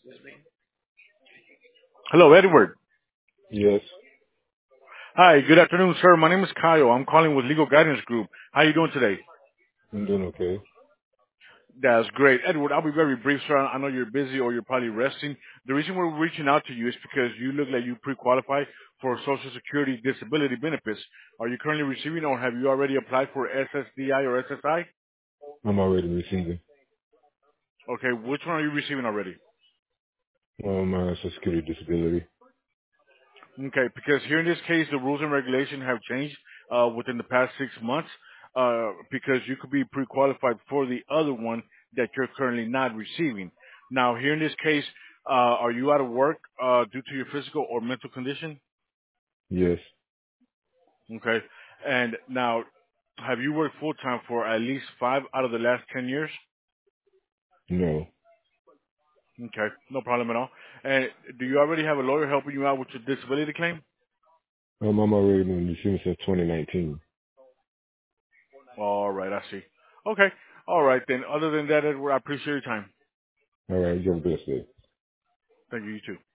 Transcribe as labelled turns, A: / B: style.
A: Hello, Edward.
B: Yes,
A: Hi, good afternoon, sir. My name is Kyle. I'm calling with Legal Guidance Group. How are you doing today?
B: I'm doing okay.
A: That's great. Edward, I'll be very brief, sir. I know you're busy or you're probably resting. The reason we're reaching out to you is because you look like you pre-qualify for Social Security disability benefits. Are you currently receiving or have you already applied for SSDI or SSI?
B: I'm already receiving
A: Okay, which one are you receiving already?
B: my Social Security disability.
A: Okay, because here in this case, the rules and regulations have changed within the past 6 months because you could be pre-qualified for the other one that you're currently not receiving. Now, here in this case, are you out of work due to your physical or mental condition?
B: Yes,
A: Okay, and now, have you worked full-time for at least 5 out of the last 10 years?
B: no.
A: Okay, no problem at all. And do you already have a lawyer helping you out with your disability claim?
B: I'm already been receiving since 2019.
A: All right, I see. Okay. All right then. Other than that, Edward, I appreciate your time.
B: All right, you have a blessed day.
A: Thank you. You too.